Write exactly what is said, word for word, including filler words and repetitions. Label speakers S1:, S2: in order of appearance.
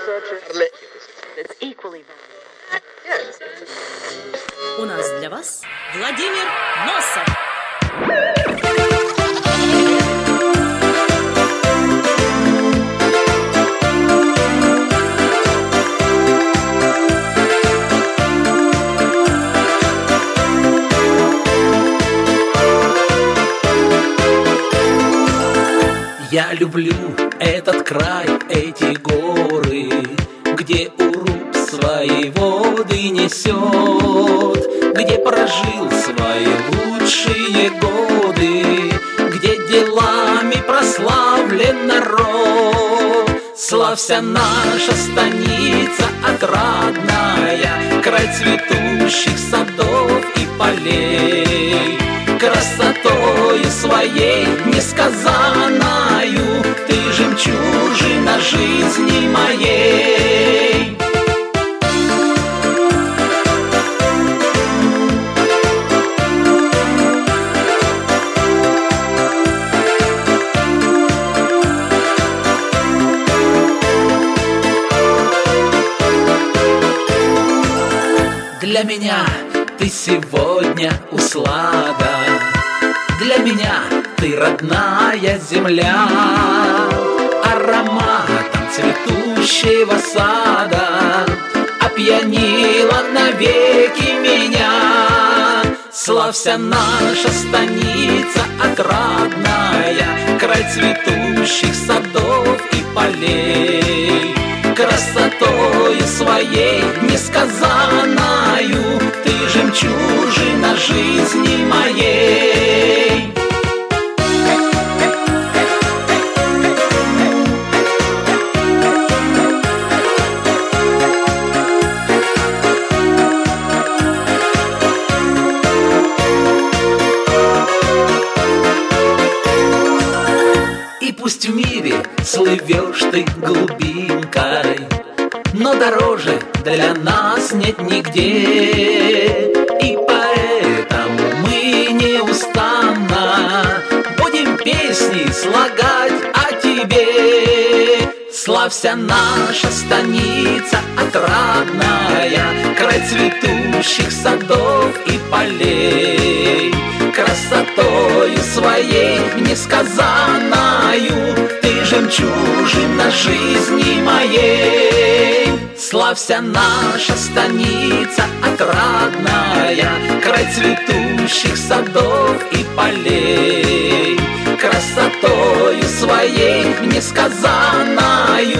S1: У нас для вас Владимир Носов.
S2: Я люблю этот край, эти горы, где Уруб свои воды несет, где прожил свои лучшие годы, где делами прославлен народ. Славься наша станица отрадная, край цветущих садов и полей. Красотою своей несказанною ты жемчужина жизни моей. Для меня ты сегодня услада, для меня ты родная земля, ароматом цветущего сада опьянила навеки меня. Славься наша станица отрадная, край цветущих садов и полей. Красотою своей несказанною ты жемчужина жизни моей. И пусть в мире слывешь ты глубинкой, но дороже для нас нет нигде. И поэтому мы неустанно будем песни слагать о тебе. Славься наша станица отрадная, край цветущих садов и полей. Красотою своей несказанною ты жемчужина жизни моей. Славься наша станица отрадная, край цветущих садов и полей. Красотою своей несказанною